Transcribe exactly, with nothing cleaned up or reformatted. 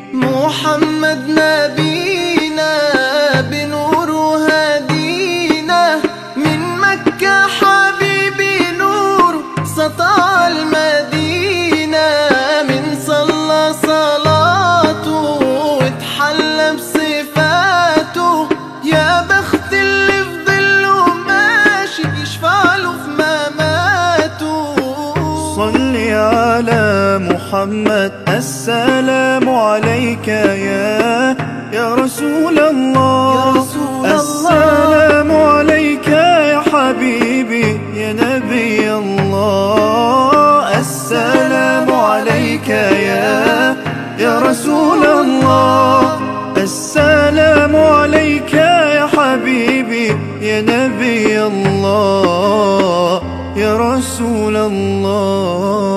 محمد نبينا بنور هدينا، من مكة حبيبي نور سطع المدينة، من صلى صلاته واتحلى بصفاته، يا بخت اللي في ظله ماشي يشفع له في مماته. صلي على محمد، السلام عليك يا يا رسول الله، يا رسول الله. السلام عليك يا حبيبي يا نبي الله، السلام عليك يا يا رسول الله، السلام عليك يا حبيبي يا نبي الله يا رسول الله.